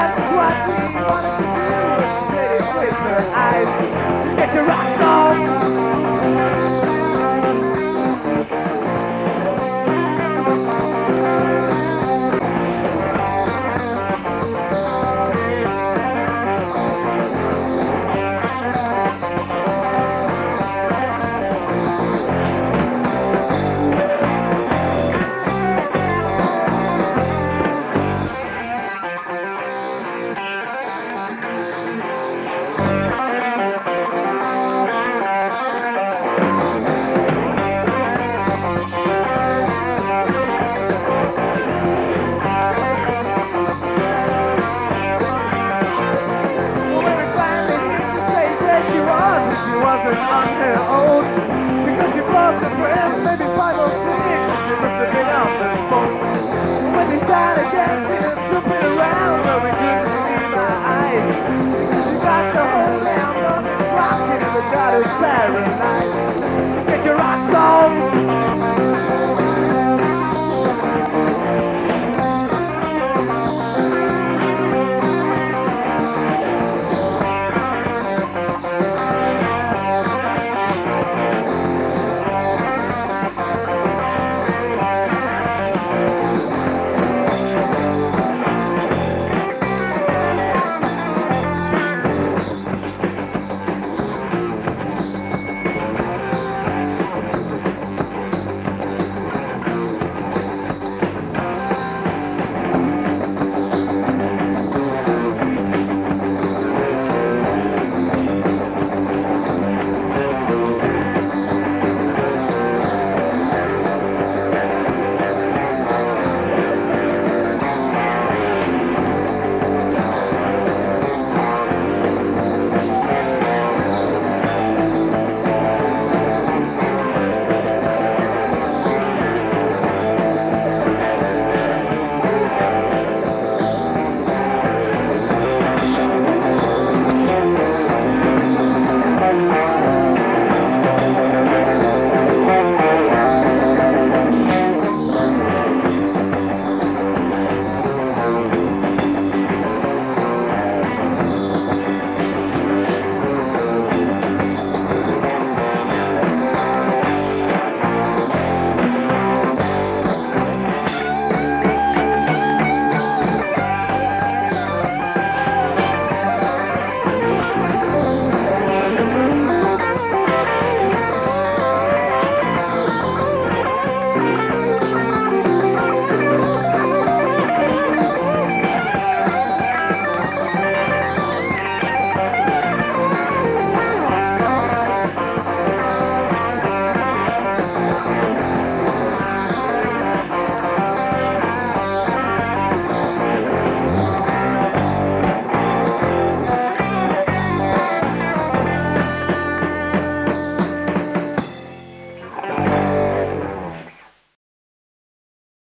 questions, what do you want to do? And she said it with her eyes, just get your rocks off. She wasn't on her own because she lost her friends, maybe 5 or 6, and she must have been on the phone. When they started dancing and jumping around, well, we couldn't believe our eyes because she got the whole damn morning rocking and the daughter's paralyzed. Just get your rocks off.